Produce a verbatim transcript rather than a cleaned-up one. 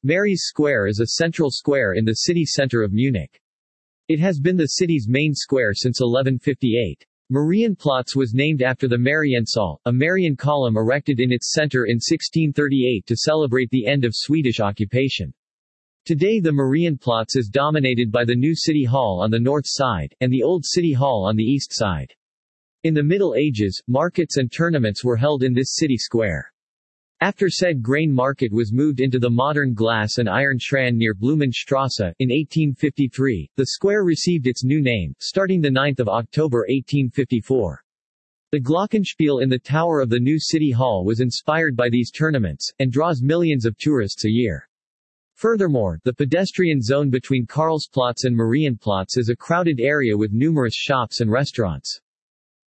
Mary's Square is a central square in the city center of Munich. It has been the city's main square since eleven fifty-eight. Marienplatz was named after the Mariensaal, a Marian column erected in its center in sixteen thirty-eight to celebrate the end of Swedish occupation. Today the Marienplatz is dominated by the new City Hall on the north side, and the old City Hall on the east side. In the Middle Ages, markets and tournaments were held in this city square. After said grain market was moved into the modern glass and iron Schran near Blumenstrasse, in eighteen fifty-three, the square received its new name, starting the ninth of October eighteen fifty-four. The Glockenspiel in the tower of the new City Hall was inspired by these tournaments, and draws millions of tourists a year. Furthermore, the pedestrian zone between Karlsplatz and Marienplatz is a crowded area with numerous shops and restaurants.